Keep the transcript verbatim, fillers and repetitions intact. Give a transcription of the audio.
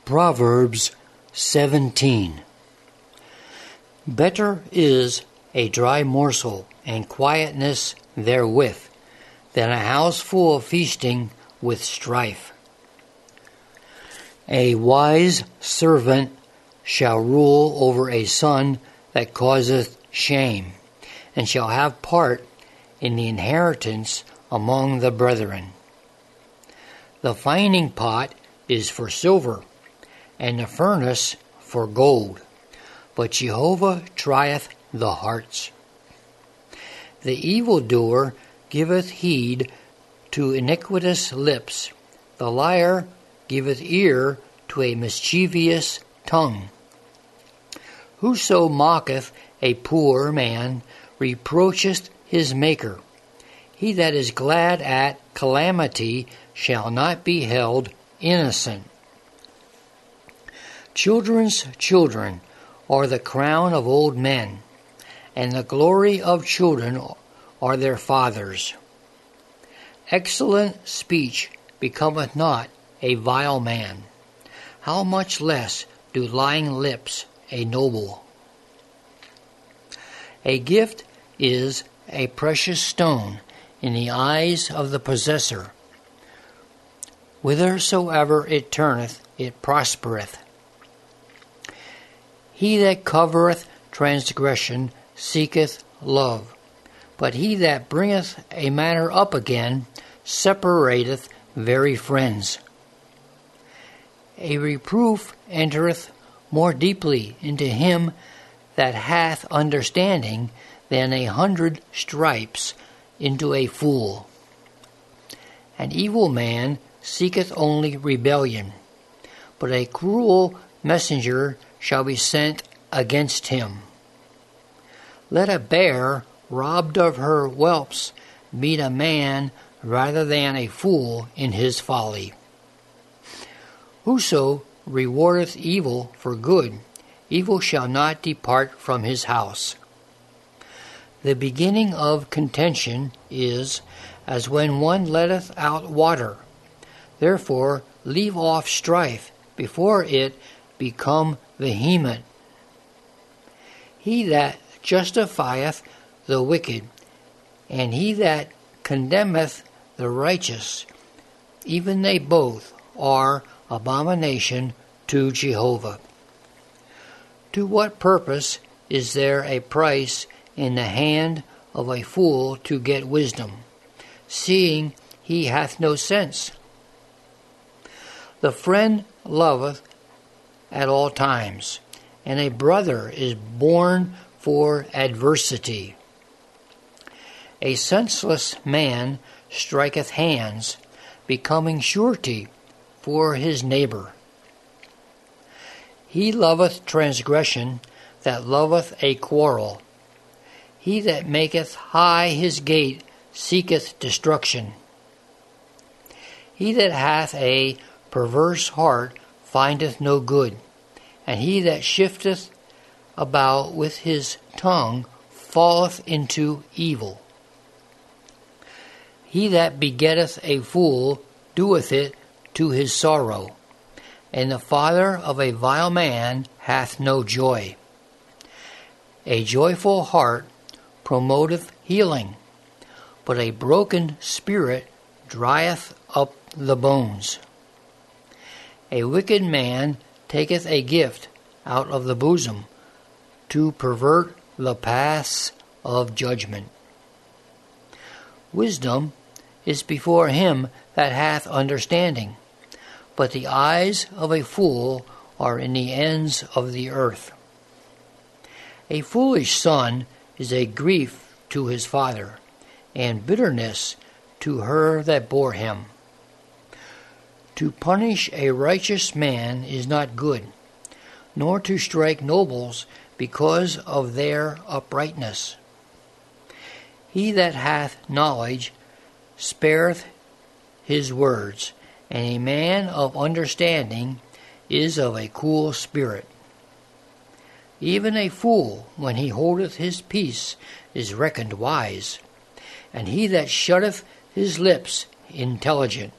Proverbs seventeen. Better is a dry morsel and quietness therewith than a house full of feasting with strife. A wise servant shall rule over a son that causeth shame, and shall have part in the inheritance among the brethren. The fining pot is for silver, and the furnace for gold, but Jehovah trieth the hearts. The evildoer giveth heed to iniquitous lips, the liar giveth ear to a mischievous tongue. Whoso mocketh a poor man reproacheth his Maker. He that is glad at calamity shall not be held innocent. Children's children are the crown of old men, and the glory of children are their fathers. Excellent speech becometh not a vile man. How much less do lying lips a noble? A gift is a precious stone in the eyes of the possessor. Whithersoever it turneth, it prospereth. He that covereth transgression seeketh love, but he that bringeth a matter up again separateth very friends. A reproof entereth more deeply into him that hath understanding than a hundred stripes into a fool. An evil man seeketh only rebellion, but a cruel messenger shall be sent against him. Let a bear robbed of her whelps meet a man rather than a fool in his folly. Whoso rewardeth evil for good, evil shall not depart from his house. The beginning of contention is as when one letteth out water. Therefore leave off strife before it become vehement. He that justifieth the wicked, and he that condemneth the righteous, even they both are abomination to Jehovah. To what purpose is there a price in the hand of a fool to get wisdom, seeing he hath no sense? The friend loveth at all times, and a brother is born for adversity. A senseless man striketh hands, becoming surety for his neighbor. He loveth transgression that loveth a quarrel. He that maketh high his gate seeketh destruction. He that hath a perverse heart findeth no good, and he that shifteth about with his tongue falleth into evil. He that begetteth a fool doeth it to his sorrow, and the father of a vile man hath no joy. A joyful heart promoteth healing, but a broken spirit drieth up the bones. A wicked man taketh a gift out of the bosom to pervert the paths of judgment. Wisdom is before him that hath understanding, but the eyes of a fool are in the ends of the earth. A foolish son is a grief to his father, and bitterness to her that bore him. To punish a righteous man is not good, nor to strike nobles because of their uprightness. He that hath knowledge spareth his words, and a man of understanding is of a cool spirit. Even a fool, when he holdeth his peace, is reckoned wise, and he that shutteth his lips intelligent.